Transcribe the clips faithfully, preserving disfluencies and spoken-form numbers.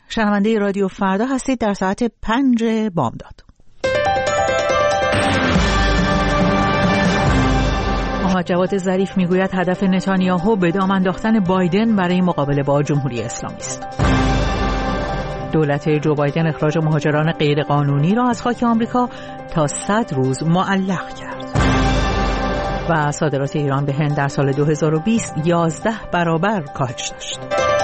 شنونده رادیو فردا هستید در ساعت پنج بامداد. محمد جواد ظریف میگوید هدف نتانیاهو به دام انداختن بایدن برای مقابله با جمهوری اسلامی است. دولت جو بایدن اخراج مهاجران غیرقانونی را از خاک آمریکا تا صد روز معلق کرد. و صادرات ایران به هند در سال دو هزار و بیست یازده برابر کاهش داشت.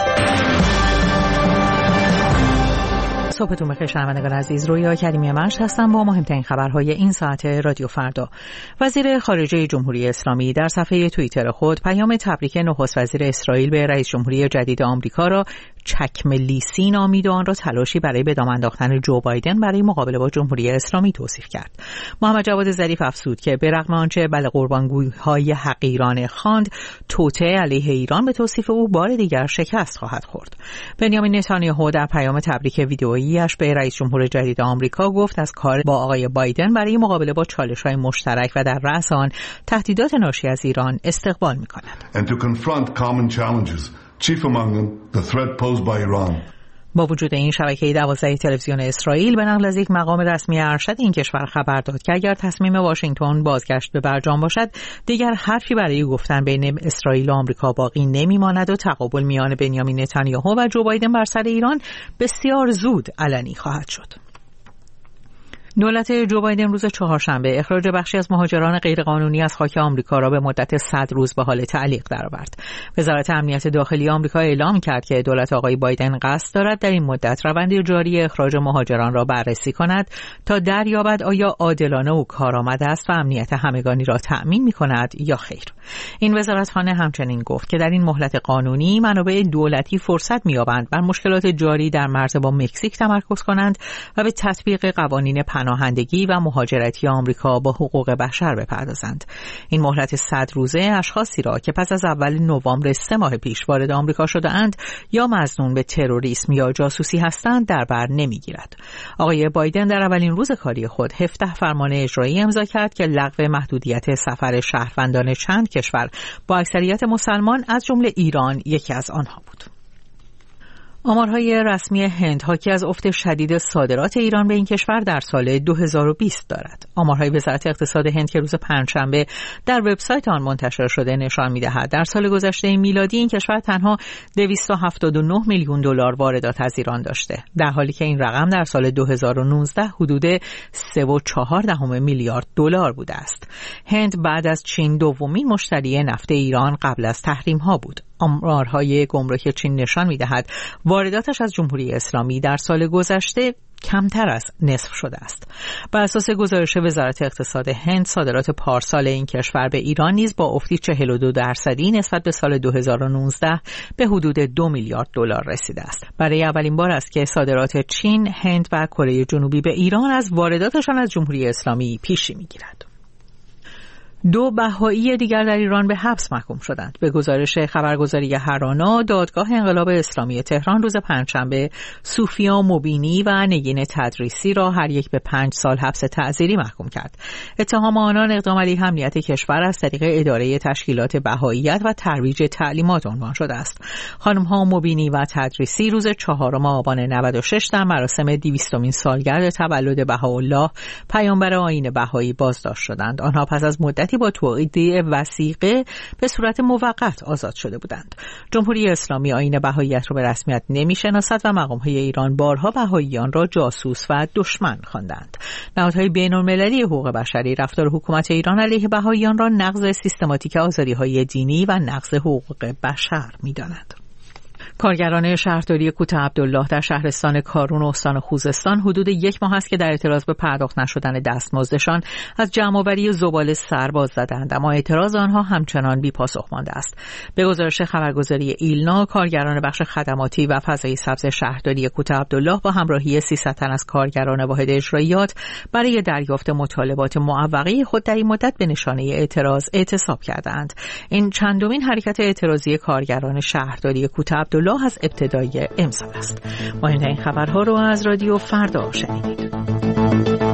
صبحتون بخیر شنوندگان عزیز، رویا کریمی مشت هستم با مهمترین خبرهای این ساعت رادیو فردا. وزیر خارجه جمهوری اسلامی در صفحه توییتر خود پیام تبریک نخست وزیر اسرائیل به رئیس جمهوری جدید آمریکا را چکملیسی نامید و آن را تلاشی برای به دام انداختن جو بایدن برای مقابله با جمهوری اسلامی توصیف کرد. محمد جواد ظریف افزود که به رغم آنچه بله قربانگویی‌های حقیرانه خواند، توطئه علیه ایران به توصیف او بار دیگر شکست خواهد خورد. بنیامین نتانیاهو در پیام تبریک ویدئویی‌اش به رئیس جمهور جدید آمریکا گفت از کار با آقای بایدن برای مقابله با چالش‌های مشترک و در رأس آن تهدیدات ناشی از ایران استقبال می‌کند. And to confront common challenges, chief among them the threat posed by Iran. با وجود این شبکه دوازده تلویزیون اسرائیل به نقل از یک مقام رسمی ارشد این کشور خبر داد که اگر تصمیم واشنگتن بازگشت به برجام باشد، دیگر حرفی برای گفتن بین اسرائیل و آمریکا باقی نمیماند و تقابل میان بنیامین نتانیاهو و جو بایدن بر سر ایران بسیار زود علنی خواهد شد. دولت جو بایدن روز چهارشنبه اخراج بخشی از مهاجران غیرقانونی از خاک آمریکا را به مدت صد روز به حال تعلیق درآورد. وزارت امنیت داخلی آمریکا اعلام کرد که دولت آقای بایدن قصد دارد در این مدت روند جاری اخراج مهاجران را بررسی کند تا دریابد آیا عادلانه و کارآمد است و امنیت همگانی را تأمین می‌کند یا خیر. این وزارتخانه همچنین گفت که در این مهلت قانونی منابع دولتی فرصت می‌یابند بر مشکلات جاری در مرز با مکزیک تمرکز کنند و به تطبیق قوانین پناهندگی و مهاجرتی آمریکا با حقوق بشر بپردازند. این مهلت صد روزه اشخاصی را که پس از اول نوامبر سه ماه پیش وارد آمریکا شده‌اند یا مظنون به تروریسم یا جاسوسی هستند در بر نمیگیرد. آقای بایدن در اولین روز کاری خود هفده فرمان اجرایی امضا کرد که لغو محدودیت سفر شهروندان چند کشور با اکثریت مسلمان از جمله ایران یکی از آنها بود. آمارهای رسمی هند حاکی از افت شدید صادرات ایران به این کشور در سال دو هزار و بیست دارد. آمارهای وزارت اقتصاد هند که روز پنجشنبه در وبسایت آن منتشر شده نشان می‌دهد در سال گذشته میلادی این کشور تنها دویست و هفتاد و نه میلیون دلار واردات از ایران داشته، در حالی که این رقم در سال دو هزار و نوزده حدود سه و چهار دهم میلیارد دلار بوده است. هند بعد از چین دومین مشتری نفت ایران قبل از تحریم‌ها بود. آمارهای گمرک چین نشان می‌دهد وارداتش از جمهوری اسلامی در سال گذشته کمتر از نصف شده است. بر اساس گزارش وزارت اقتصاد هند، صادرات پارسال این کشور به ایران نیز با افتی چهل و دو درصدی نسبت به سال دو هزار و نوزده به حدود دو میلیارد دلار رسیده است. برای اولین بار است که صادرات چین، هند و کره جنوبی به ایران از وارداتشان از جمهوری اسلامی پیشی می‌گیرد. دو بهایی دیگر در ایران به حبس محکوم شدند. به گزارش خبرگزاری هرانا، دادگاه انقلاب اسلامی تهران روز پنجشنبه صوفیا مبینی و نگین تدریسی را هر یک به پنج سال حبس تعزیری محکوم کرد. اتهام آنان اقدام علیه امنیت کشور از طریق اداره تشکیلات بهاییت و ترویج تعلیمات عنوان شده است. خانم‌ها مبینی و تدریسی روز چهارم آبان نود و شش در مراسم دویستمین سالگرد تولد بهاءالله پیامبر آیین بهایی بازداشت شدند. آنها پس از مدتی با توقیع وثیقه به صورت موقت آزاد شده بودند. جمهوری اسلامی آیین بهاییت را به رسمیت نمی‌شناسد و مقام‌های ایران بارها بهاییان را جاسوس و دشمن خواندند. نهادهای بین‌المللی حقوق بشری رفتار حکومت ایران علیه بهاییان را نقض سیستماتیک آزادی‌های دینی و نقض حقوق بشر می‌دانند. کارگران شهرداری کوته عبدالله در شهرستان کارون و استان خوزستان حدود یک ماه است که در اعتراض به پرداخت نشدن دستمزدشان از جمع‌آوری زباله سر باز زدند، اما اعتراض آنها همچنان بی‌پاسخ مانده است. به گزارش خبرگزاری ایلنا، کارگران بخش خدماتی و فضای سبز شهرداری کوته عبدالله با همراهی سیصد تن از کارگران واحد اجراییات برای دریافت مطالبات معوقه خود در این مدت به نشانه اعتراض اعتصاب کردند. این چندمین حرکت اعتراضی کارگران شهرداری کوته عبدالله از ابتدای امسال است. مهمترین خبرها رو از رادیو فردا شنیدید.